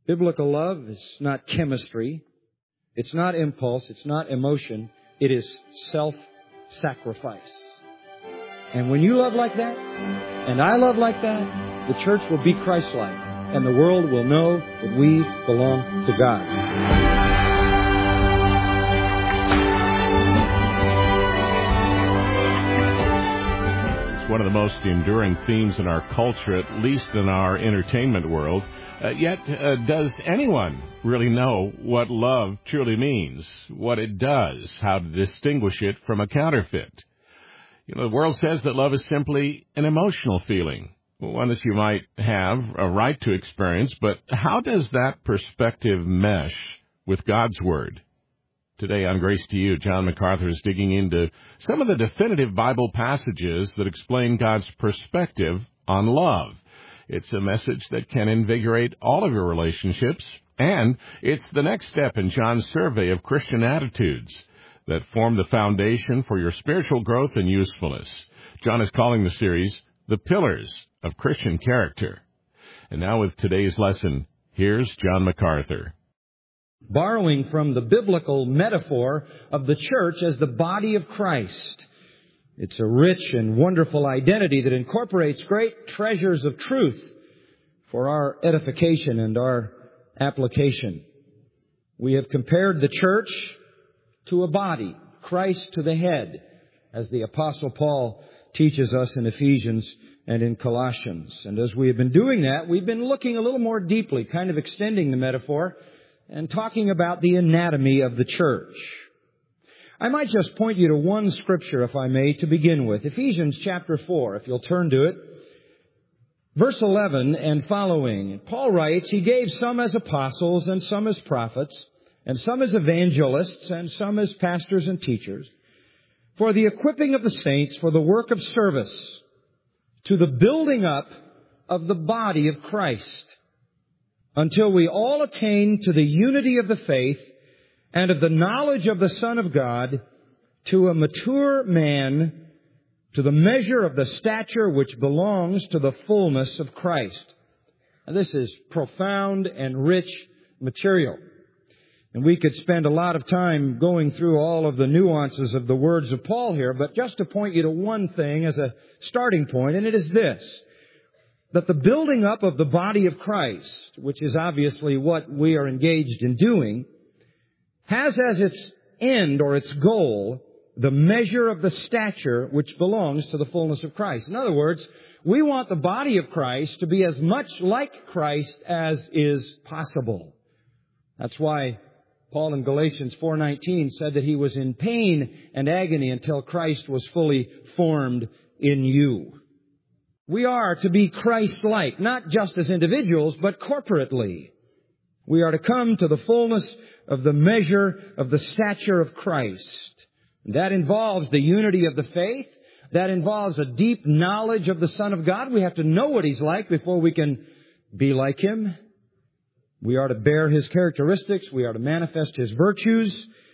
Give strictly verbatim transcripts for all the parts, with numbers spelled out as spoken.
Biblical love is not chemistry. It's not impulse. It's not emotion. It is self-sacrifice. And when you love like that, and I love like that, the church will be Christ-like, and the world will know that we belong to God. One of the most enduring themes in our culture, at least in our entertainment world. Uh, yet, uh, does anyone really know what love truly means, what it does, how to distinguish it from a counterfeit? You know, the world says that love is simply an emotional feeling, one that you might have a right to experience, but how does that perspective mesh with God's Word? Today on Grace to You, John MacArthur is digging into some of the definitive Bible passages that explain God's perspective on love. It's a message that can invigorate all of your relationships, and it's the next step in John's survey of Christian attitudes that form the foundation for your spiritual growth and usefulness. John is calling the series The Pillars of Christian Character. And now with today's lesson, here's John MacArthur. Borrowing from the biblical metaphor of the church as the body of Christ. It's a rich and wonderful identity that incorporates great treasures of truth for our edification and our application. We have compared the church to a body, Christ to the head, as the Apostle Paul teaches us in Ephesians and in Colossians. And as we have been doing that, we've been looking a little more deeply, kind of extending the metaphor, and talking about the anatomy of the church. I might just point you to one scripture, if I may, to begin with. Ephesians chapter four, if you'll turn to it. Verse eleven and following. Paul writes, He gave some as apostles and some as prophets, and some as evangelists and some as pastors and teachers, for the equipping of the saints for the work of service, to the building up of the body of Christ, until we all attain to the unity of the faith and of the knowledge of the Son of God, to a mature man, to the measure of the stature which belongs to the fullness of Christ. Now, this is profound and rich material. And we could spend a lot of time going through all of the nuances of the words of Paul here, but just to point you to one thing as a starting point, and it is this: that the building up of the body of Christ, which is obviously what we are engaged in doing, has as its end or its goal the measure of the stature which belongs to the fullness of Christ. In other words, we want the body of Christ to be as much like Christ as is possible. That's why Paul in Galatians four nineteen said that he was in pain and agony until Christ was fully formed in you. We are to be Christ-like, not just as individuals, but corporately. We are to come to the fullness of the measure of the stature of Christ. That involves the unity of the faith. That involves a deep knowledge of the Son of God. We have to know what He's like before we can be like Him. We are to bear His characteristics. We are to manifest His virtues.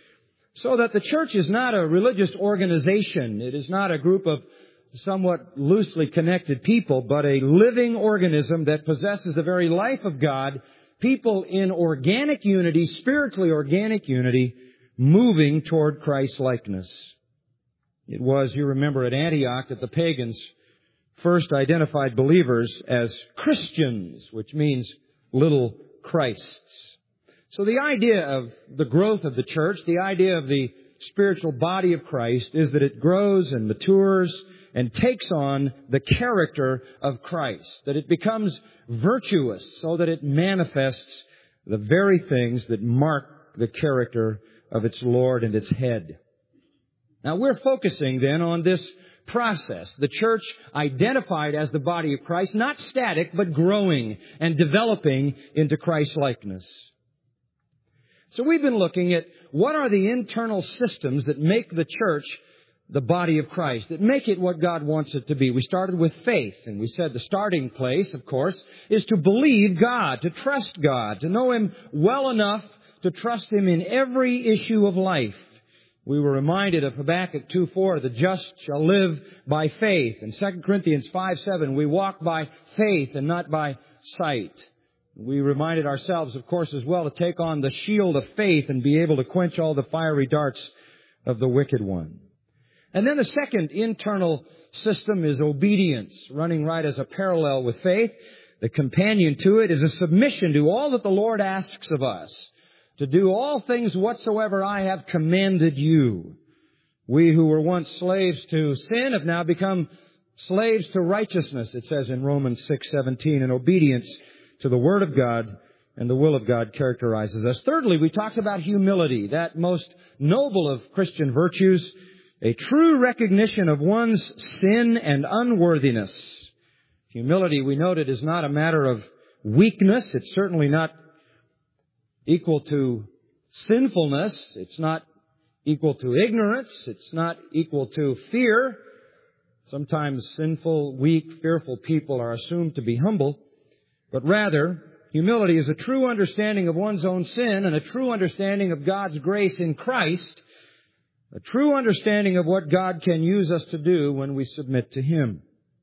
So that the church is not a religious organization. It is not a group of somewhat loosely connected people, but a living organism that possesses the very life of God, people in organic unity, spiritually organic unity, moving toward Christ-likeness. It was, you remember, at Antioch that the pagans first identified believers as Christians, which means little Christs. So the idea of the growth of the church, the idea of the spiritual body of Christ, is that it grows and matures and takes on the character of Christ, that it becomes virtuous so that it manifests the very things that mark the character of its Lord and its head. Now, we're focusing then on this process, the church identified as the body of Christ, not static, but growing and developing into Christ-likeness. So we've been looking at what are the internal systems that make the church the body of Christ, that make it what God wants it to be. We started with faith, and we said the starting place, of course, is to believe God, to trust God, to know Him well enough to trust Him in every issue of life. We were reminded of Habakkuk two four, the just shall live by faith. In Second Corinthians five seven, we walk by faith and not by sight. We reminded ourselves, of course, as well to take on the shield of faith and be able to quench all the fiery darts of the wicked one. And then the second internal system is obedience, running right as a parallel with faith. The companion to it is a submission to all that the Lord asks of us, to do all things whatsoever I have commanded you. We who were once slaves to sin have now become slaves to righteousness, it says in Romans six seventeen, and obedience to the Word of God and the will of God characterizes us. Thirdly, we talked about humility, that most noble of Christian virtues, a true recognition of one's sin and unworthiness. Humility, we noted, is not a matter of weakness. It's certainly not equal to sinfulness. It's not equal to ignorance. It's not equal to fear. Sometimes sinful, weak, fearful people are assumed to be humble. But rather, humility is a true understanding of one's own sin and a true understanding of God's grace in Christ, a true understanding of what God can use us to do when we submit to Him.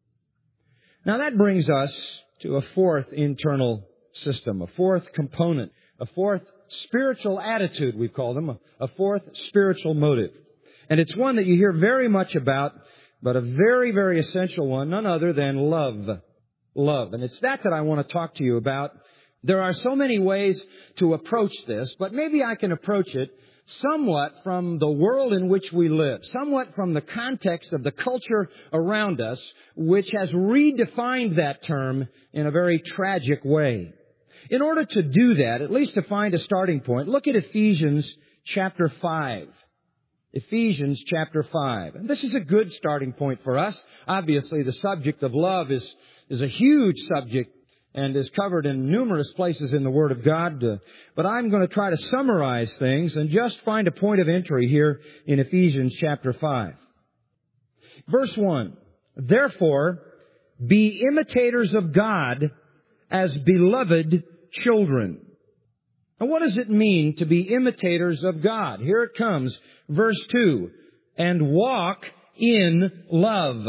Now that brings us to a fourth internal system, a fourth component, a fourth spiritual attitude, we call them, a fourth spiritual motive. And it's one that you hear very much about, but a very, very essential one, none other than love. Love. And it's that that I want to talk to you about. There are so many ways to approach this, but maybe I can approach it somewhat from the world in which we live, somewhat from the context of the culture around us, which has redefined that term in a very tragic way. In order to do that, at least to find a starting point, look at Ephesians chapter five. Ephesians chapter five. And this is a good starting point for us. Obviously, the subject of love is is a huge subject and is covered in numerous places in the Word of God. Uh, but I'm going to try to summarize things and just find a point of entry here in Ephesians chapter five. Verse one, therefore, be imitators of God as beloved children. Now, what does it mean to be imitators of God? Here it comes, verse two, and walk in love.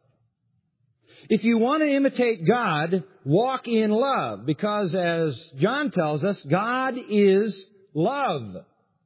If you want to imitate God, walk in love, because as John tells us, God is love.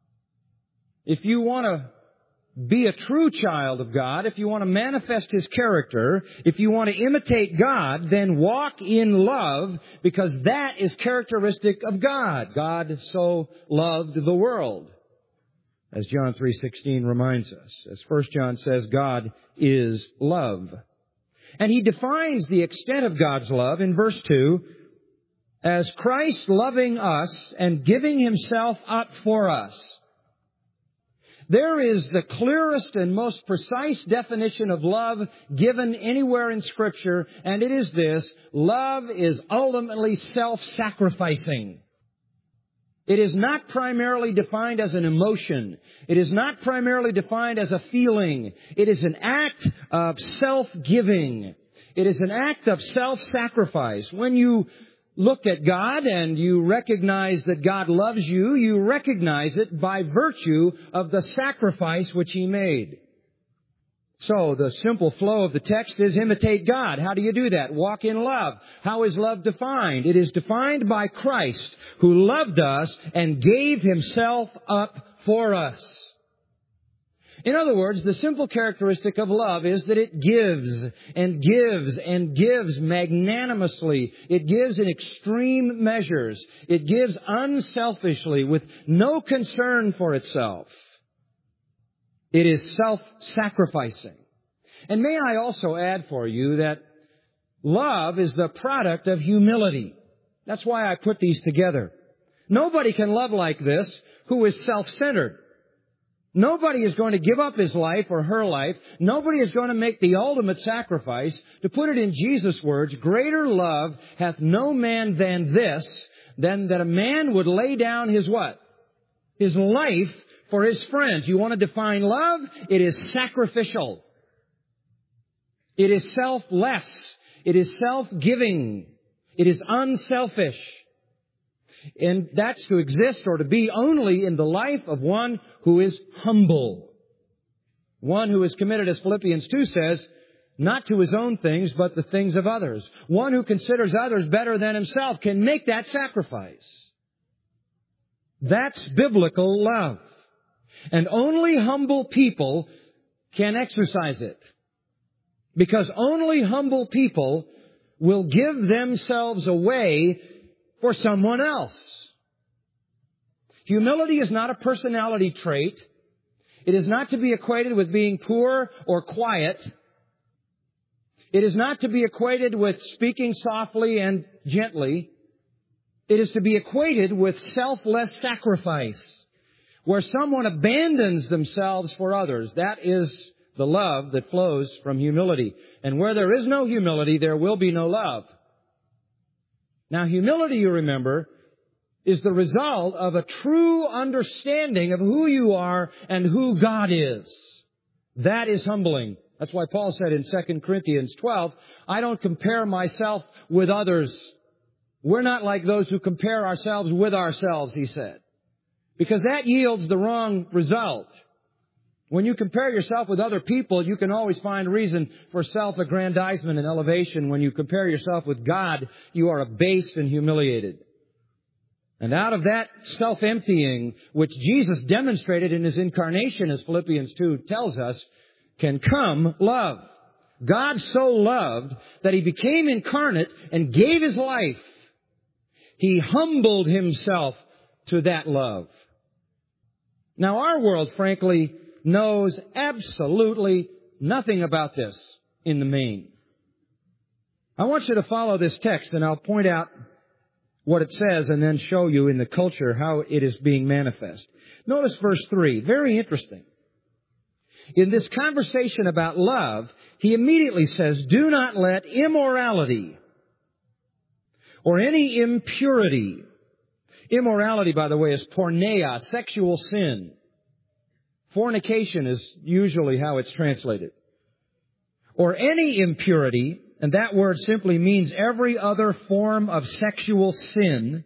If you want to be a true child of God, if you want to manifest His character, if you want to imitate God, then walk in love, because that is characteristic of God. God so loved the world, as John three sixteen reminds us. As First John says, God is love. And he defines the extent of God's love in verse two as Christ loving us and giving Himself up for us. There is the clearest and most precise definition of love given anywhere in Scripture, and it is this: love is ultimately self-sacrificing. It is not primarily defined as an emotion. It is not primarily defined as a feeling. It is an act of self-giving. It is an act of self-sacrifice. When you look at God and you recognize that God loves you, you recognize it by virtue of the sacrifice which He made. So the simple flow of the text is imitate God. How do you do that? Walk in love. How is love defined? It is defined by Christ, who loved us and gave Himself up for us. In other words, the simple characteristic of love is that it gives and gives and gives magnanimously. It gives in extreme measures. It gives unselfishly with no concern for itself. It is self-sacrificing. And may I also add for you that love is the product of humility. That's why I put these together. Nobody can love like this who is self-centered. Nobody is going to give up his life or her life. Nobody is going to make the ultimate sacrifice. To put it in Jesus' words, greater love hath no man than this, than that a man would lay down his what? His life for his friends. You want to define love? It is sacrificial. It is selfless. It is self-giving. It is unselfish. And that's to exist or to be only in the life of one who is humble. One who is committed, as Philippians two says, not to his own things, but the things of others. One who considers others better than himself can make that sacrifice. That's biblical love. And only humble people can exercise it. Because only humble people will give themselves away for someone else. Humility is not a personality trait. It is not to be equated with being poor or quiet. It is not to be equated with speaking softly and gently. It is to be equated with selfless sacrifice, where someone abandons themselves for others. That is the love that flows from humility. And where there is no humility, there will be no love. Now, humility, you remember, is the result of a true understanding of who you are and who God is. That is humbling. That's why Paul said in Second Corinthians twelve, I don't compare myself with others. We're not like those who compare ourselves with ourselves, he said. Because that yields the wrong result. When you compare yourself with other people, you can always find reason for self-aggrandizement and elevation. When you compare yourself with God, you are abased and humiliated. And out of that self-emptying, which Jesus demonstrated in His incarnation, as Philippians two tells us, can come love. God so loved that He became incarnate and gave His life. He humbled Himself to that love. Now, our world, frankly, knows absolutely nothing about this in the main. I want you to follow this text, and I'll point out what it says and then show you in the culture how it is being manifest. Notice verse three. Very interesting. In this conversation about love, he immediately says, do not let immorality or any impurity. Immorality, by the way, is porneia, sexual sin. Fornication is usually how it's translated. Or any impurity, and that word simply means every other form of sexual sin.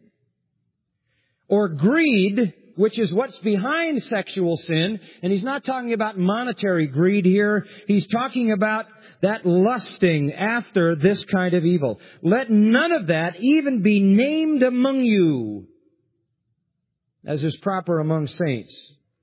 Or greed, which is what's behind sexual sin. And he's not talking about monetary greed here. He's talking about that lusting after this kind of evil. Let none of that even be named among you, as is proper among saints.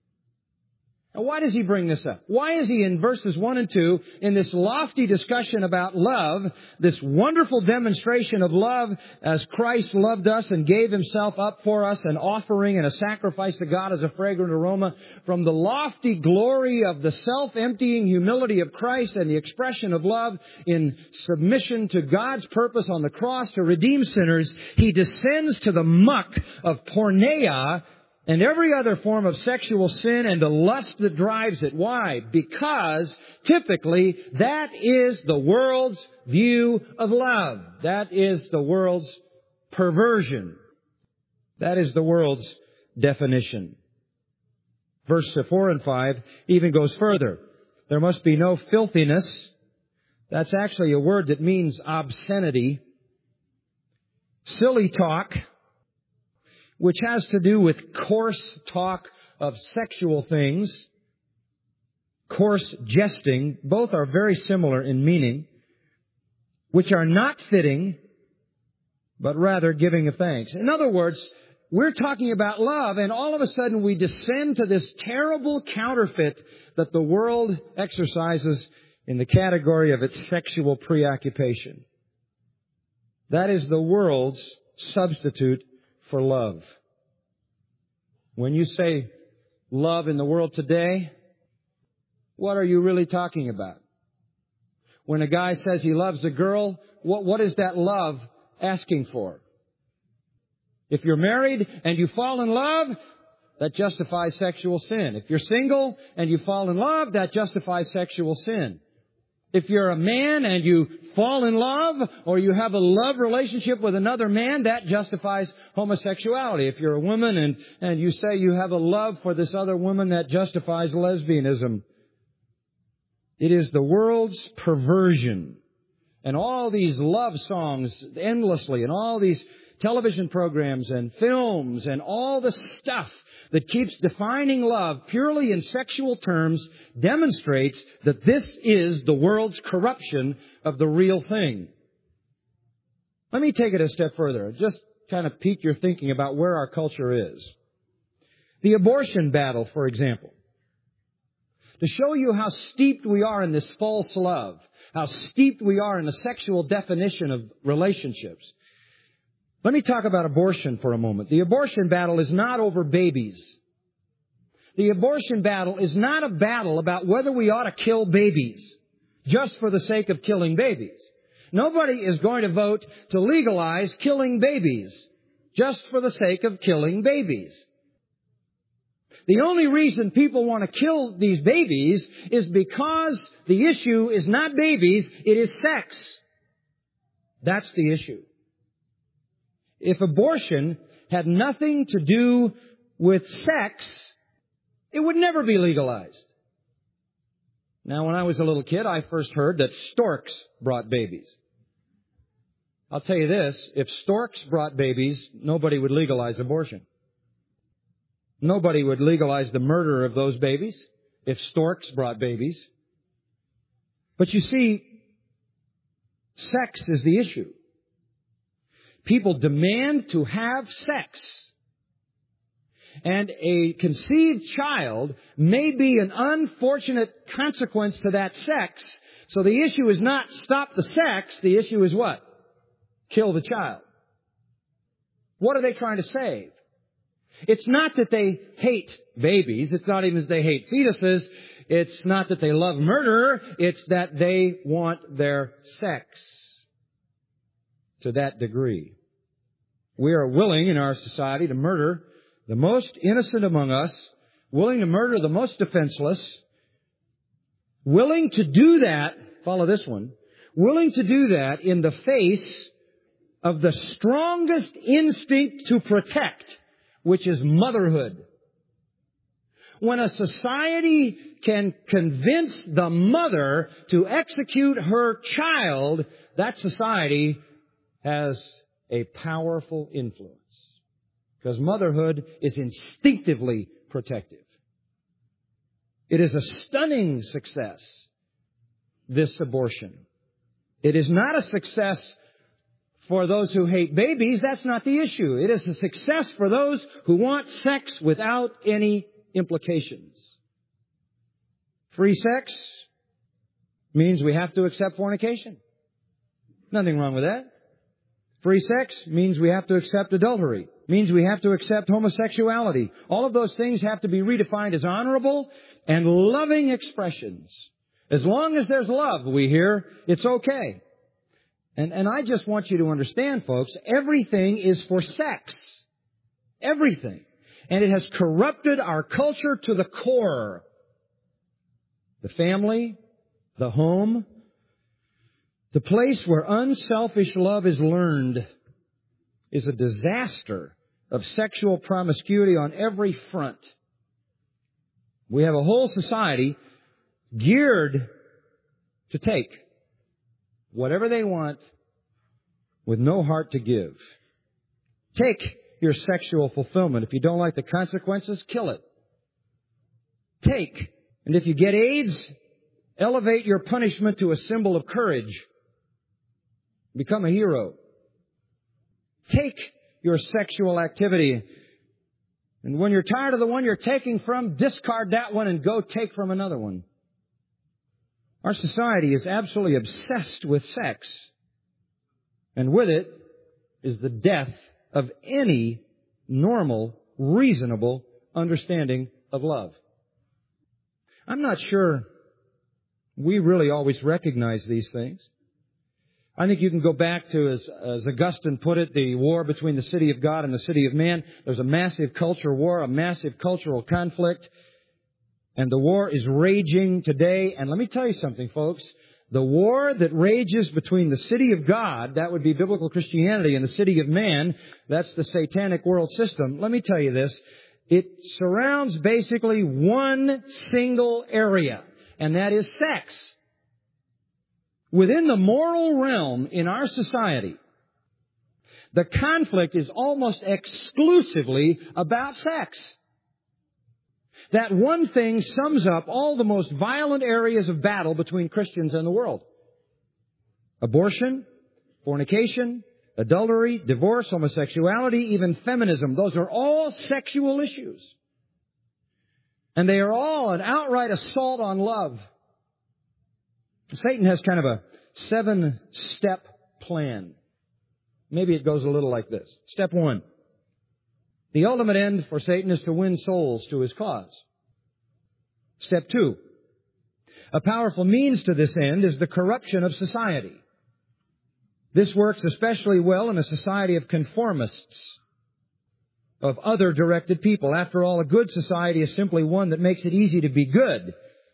Now, why does he bring this up? Why is he in verses one and two, in this lofty discussion about love, this wonderful demonstration of love as Christ loved us and gave Himself up for us, an offering and a sacrifice to God as a fragrant aroma, from the lofty glory of the self-emptying humility of Christ and the expression of love in submission to God's purpose on the cross to redeem sinners, he descends to the muck of porneia and every other form of sexual sin and the lust that drives it. Why? Because typically that is the world's view of love. That is the world's perversion. That is the world's definition. Verse four and five even goes further. There must be no filthiness. That's actually a word that means obscenity. Silly talk, which has to do with coarse talk of sexual things, coarse jesting. Both are very similar in meaning, which are not fitting, but rather giving of thanks. In other words, we're talking about love, and all of a sudden we descend to this terrible counterfeit that the world exercises in the category of its sexual preoccupation. That is the world's substitute for love. When you say love in the world today, what are you really talking about? When a guy says he loves a girl, what, what is that love asking for? If you're married and you fall in love, that justifies sexual sin. If you're single and you fall in love, that justifies sexual sin. If you're a man and you fall in love or you have a love relationship with another man, that justifies homosexuality. If you're a woman and, and you say you have a love for this other woman, that justifies lesbianism. It is the world's perversion. And all these love songs endlessly and all these television programs and films and all the stuff that keeps defining love purely in sexual terms demonstrates that this is the world's corruption of the real thing. Let me take it a step further. Just kind of pique your thinking about where our culture is. The abortion battle, for example. To show you how steeped we are in this false love, how steeped we are in the sexual definition of relationships. Let me talk about abortion for a moment. The abortion battle is not over babies. The abortion battle is not a battle about whether we ought to kill babies just for the sake of killing babies. Nobody is going to vote to legalize killing babies just for the sake of killing babies. The only reason people want to kill these babies is because the issue is not babies, it is sex. That's the issue. If abortion had nothing to do with sex, it would never be legalized. Now, when I was a little kid, I first heard that storks brought babies. I'll tell you this, if storks brought babies, nobody would legalize abortion. Nobody would legalize the murder of those babies if storks brought babies. But you see, sex is the issue. People demand to have sex. And a conceived child may be an unfortunate consequence to that sex. So the issue is not stop the sex. The issue is what? Kill the child. What are they trying to save? It's not that they hate babies. It's not even that they hate fetuses. It's not that they love murder. It's that they want their sex to that degree. We are willing in our society to murder the most innocent among us, willing to murder the most defenseless, willing to do that, follow this one, willing to do that in the face of the strongest instinct to protect, which is motherhood. When a society can convince the mother to execute her child, that society has a powerful influence. Because motherhood is instinctively protective. It is a stunning success, this abortion. It is not a success for those who hate babies. That's not the issue. It is a success for those who want sex without any implications. Free sex means we have to accept fornication. Nothing wrong with that. Free sex means we have to accept adultery. Means we have to accept homosexuality. All of those things have to be redefined as honorable and loving expressions. As long as there's love, we hear, it's okay. And, and I just want you to understand, folks, everything is for sex. Everything. And it has corrupted our culture to the core. The family, the home, the place where unselfish love is learned is a disaster of sexual promiscuity on every front. We have a whole society geared to take whatever they want with no heart to give. Take your sexual fulfillment. If you don't like the consequences, kill it. Take. And if you get AIDS, elevate your punishment to a symbol of courage. Become a hero. Take your sexual activity. And when you're tired of the one you're taking from, discard that one and go take from another one. Our society is absolutely obsessed with sex. And with it is the death of any normal, reasonable understanding of love. I'm not sure we really always recognize these things. I think you can go back to, as, as Augustine put it, the war between the city of God and the city of man. There's a massive culture war, a massive cultural conflict. And the war is raging today. And let me tell you something, folks. The war that rages between the city of God, that would be biblical Christianity, and the city of man, that's the satanic world system. Let me tell you this. It surrounds basically one single area, and that is sex. Within the moral realm in our society, The conflict is almost exclusively about sex. That one thing sums up all the most violent areas of battle between Christians and the world. Abortion, fornication, adultery, divorce, homosexuality, even feminism. Those are all sexual issues. And they are all an outright assault on love. Satan has kind of a seven-step plan. Maybe it goes a little like this. Step one. The ultimate end for Satan is to win souls to his cause. Step two. A powerful means to this end is the corruption of society. This works especially well in a society of conformists, of other-directed people. After all, a good society is simply one that makes it easy to be good.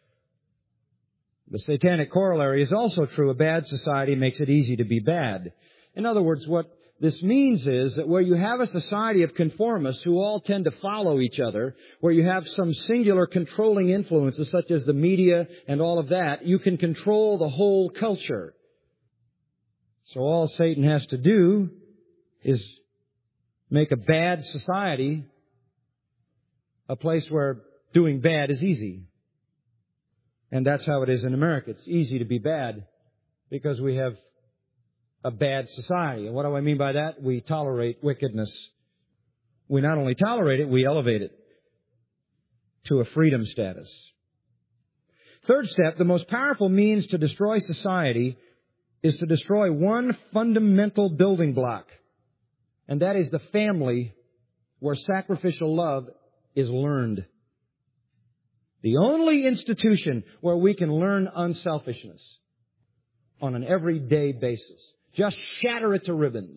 The satanic corollary is also true. A bad society makes it easy to be bad. In other words, what this means is that where you have a society of conformists who all tend to follow each other, where you have some singular controlling influences such as the media and all of that, you can control the whole culture. So all Satan has to do is make a bad society a place where doing bad is easy. And that's how it is in America. It's easy to be bad because we have a bad society. And what do I mean by that? We tolerate wickedness. We not only tolerate it, we elevate it to a freedom status. Third step, the most powerful means to destroy society is to destroy one fundamental building block. And that is the family where sacrificial love is learned. The only institution where we can learn unselfishness on an everyday basis. Just shatter it to ribbons.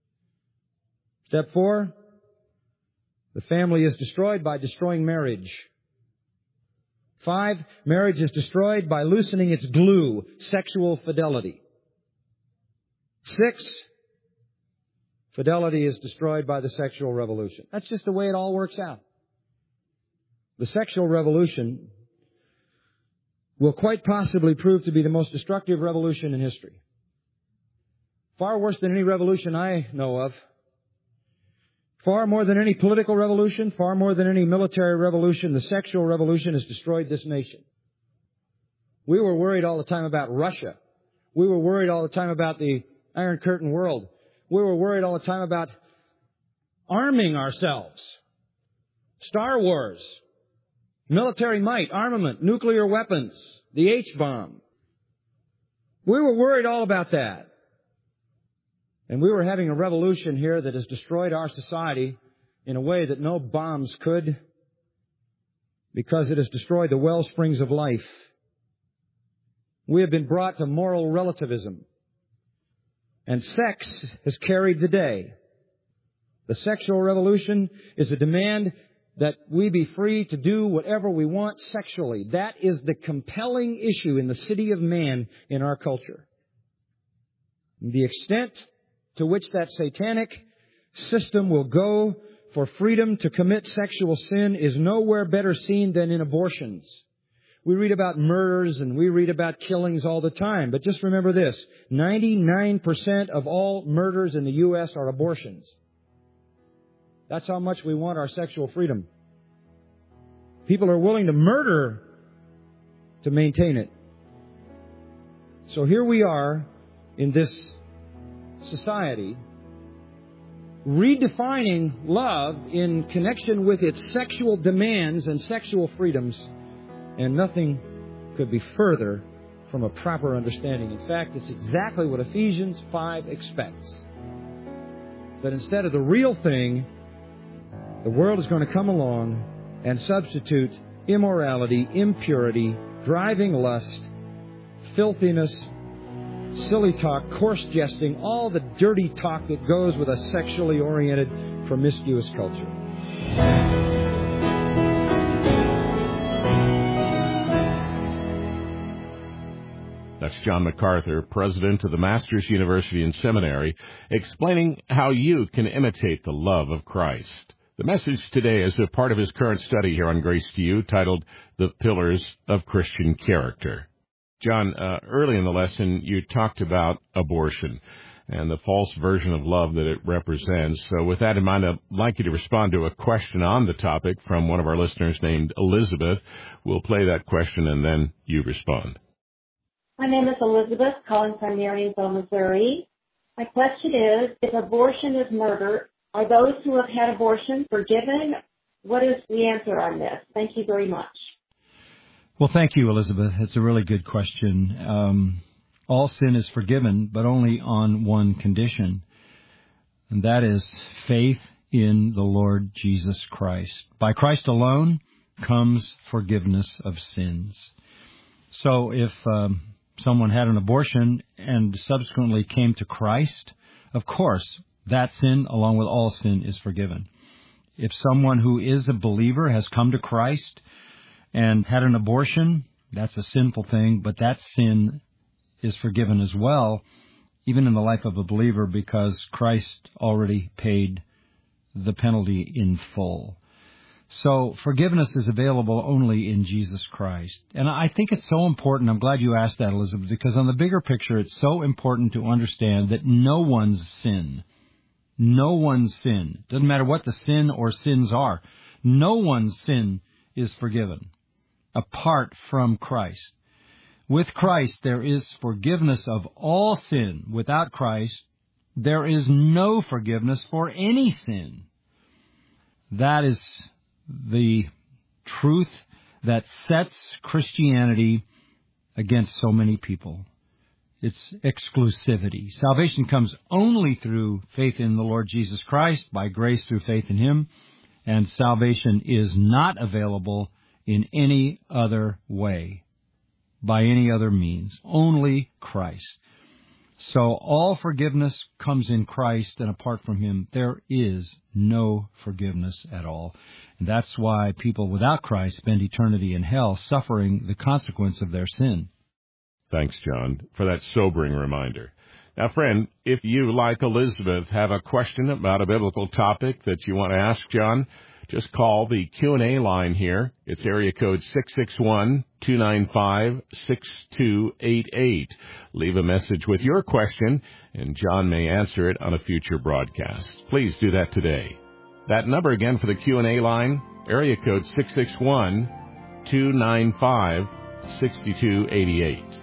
Step four, the family is destroyed by destroying marriage. Five, marriage is destroyed by loosening its glue, sexual fidelity. Six, fidelity is destroyed by the sexual revolution. That's just the way it all works out. The sexual revolution will quite possibly prove to be the most destructive revolution in history. Far worse than any revolution I know of. Far more than any political revolution, far more than any military revolution, the sexual revolution has destroyed this nation. We were worried all the time about Russia. We were worried all the time about the Iron Curtain world. We were worried all the time about arming ourselves. Star Wars. Military might, armament, nuclear weapons, the H-bomb. We were worried all about that. And we were having a revolution here that has destroyed our society in a way that no bombs could, because it has destroyed the well springs of life. We have been brought to moral relativism. And sex has carried the day. The sexual revolution is a demand that we be free to do whatever we want sexually. That is the compelling issue in the city of man in our culture. The extent to which that satanic system will go for freedom to commit sexual sin is nowhere better seen than in abortions. We read about murders and we read about killings all the time. But just remember this, ninety-nine percent of all murders in the U S are abortions. That's how much we want our sexual freedom. People are willing to murder to maintain it. So here we are in this society redefining love in connection with its sexual demands and sexual freedoms, and nothing could be further from a proper understanding. In fact, it's exactly what Ephesians five expects. That instead of the real thing, the world is going to come along and substitute immorality, impurity, driving lust, filthiness, silly talk, coarse jesting, all the dirty talk that goes with a sexually oriented, promiscuous culture. That's John MacArthur, president of the Masters University and Seminary, explaining how you can imitate the love of Christ. The message today is a part of his current study here on Grace to You, titled The Pillars of Christian Character. John, uh, early in the lesson, you talked about abortion. and the false version of love that it represents. So with that in mind, I'd like you to respond to a question on the topic from one of our listeners named Elizabeth. We'll play that question and then you respond. My name is Elizabeth, calling from Marionville, Missouri. My question is, if abortion is murder, are those who have had abortion forgiven? What is the answer on this? Thank you very much. Well, thank you, Elizabeth. It's a really good question. Um, all sin is forgiven, but only on one condition, and that is faith in the Lord Jesus Christ. By Christ alone comes forgiveness of sins. So if um, someone had an abortion and subsequently came to Christ, of course, that sin, along with all sin, is forgiven. If someone who is a believer has come to Christ and had an abortion, that's a sinful thing, but that sin is forgiven as well, even in the life of a believer, because Christ already paid the penalty in full. So forgiveness is available only in Jesus Christ. And I think it's so important. I'm glad you asked that, Elizabeth, because on the bigger picture, it's so important to understand that no one's sin, no one's sin, doesn't matter what the sin or sins are, no one's sin is forgiven apart from Christ. With Christ, there is forgiveness of all sin. Without Christ, there is no forgiveness for any sin. That is the truth that sets Christianity against so many people. It's exclusivity. Salvation comes only through faith in the Lord Jesus Christ, by grace through faith in Him, and salvation is not available in any other way, by any other means, only Christ. So all forgiveness comes in Christ, and apart from Him, there is no forgiveness at all. And that's why people without Christ spend eternity in hell, suffering the consequence of their sin. Thanks, John, for that sobering reminder. Now, friend, if you, like Elizabeth, have a question about a biblical topic that you want to ask John, just call the Q and A line here. It's area code six six one, two nine five, six two eight eight. Leave a message with your question, and John may answer it on a future broadcast. Please do that today. That number again for the Q and A line, area code six six one, two nine five, six two eight eight.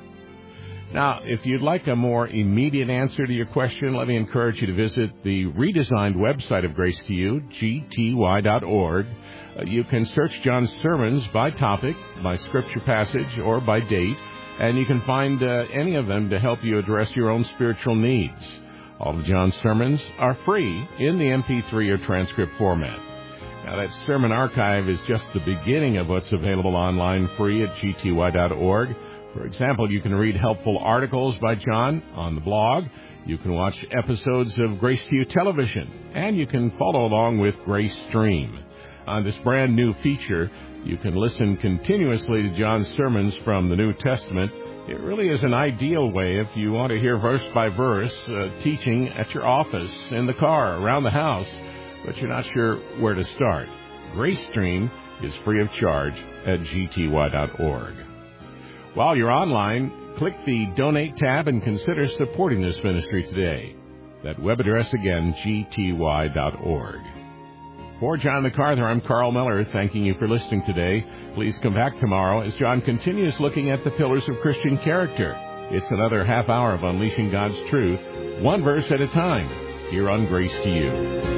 Now, if you'd like a more immediate answer to your question, let me encourage you to visit the redesigned website of Grace to You, G T Y dot org. Uh, you can search John's sermons by topic, by scripture passage, or by date, and you can find uh, any of them to help you address your own spiritual needs. All of John's sermons are free in the M P three or transcript format. Now, that sermon archive is just the beginning of what's available online free at G T Y dot org. For example, you can read helpful articles by John on the blog. You can watch episodes of Grace to You television, and you can follow along with Grace Stream. On this brand new feature, you can listen continuously to John's sermons from the New Testament. It really is an ideal way if you want to hear verse by verse uh, teaching at your office, in the car, around the house, but you're not sure where to start. Grace Stream is free of charge at G T Y dot org. While you're online, click the Donate tab and consider supporting this ministry today. That web address again, G T Y dot org. For John MacArthur, I'm Carl Miller, thanking you for listening today. Please come back tomorrow as John continues looking at the pillars of Christian character. It's another half hour of unleashing God's truth, one verse at a time, here on Grace to You.